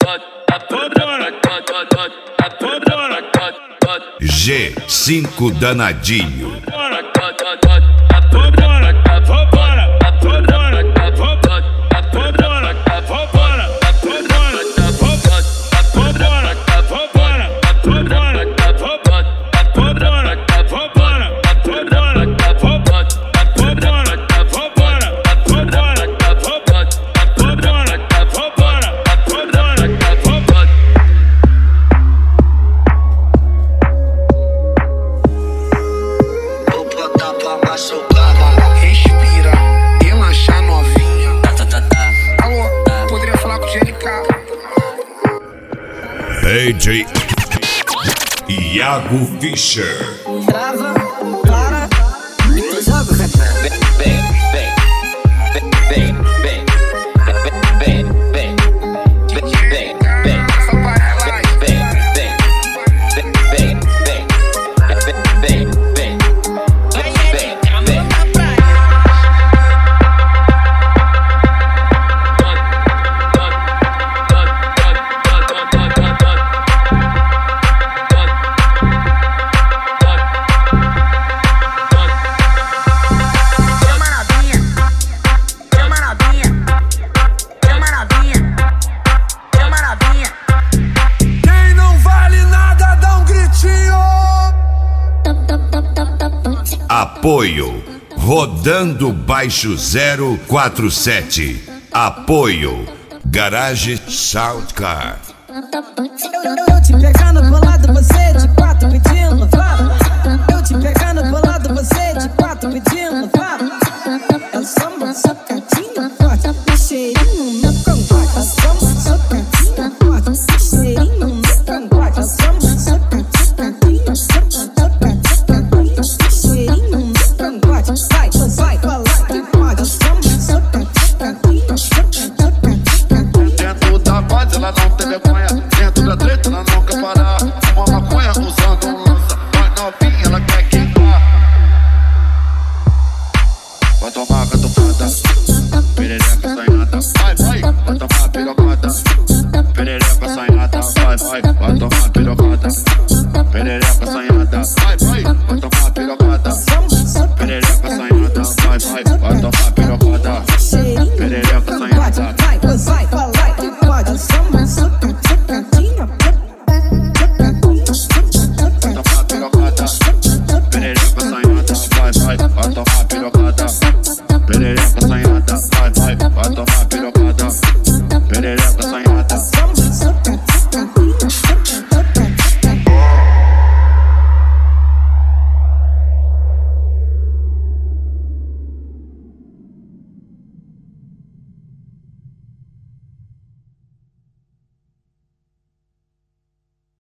G5 danadinho. Respira, relaxa novinha. Alô, poderia falar com o GNK? DJ Iago Fischer. Trava, para, e tu joga o refrão. Vem, vem, vem, vem, vem, vem, vem, vem, vem. Apoio Rodando Baixo 047. Apoio Garage Soundcar. Eu te pegando bolado, você de quatro pedindo fala. Eu te pegando bolado, você de quatro pedindo fala. Eu sou uma socadinha forte, cheirinho no cangote. Eu sou uma socadinha forte, cheirinho no cangote. Eu sou uma socadinha, cheirinho no cangote. Vai, vai, falar que pode. Eu sou uma socadinha. Dentro da paz ela não tem vergonha. Dentro da treta ela não quer parar.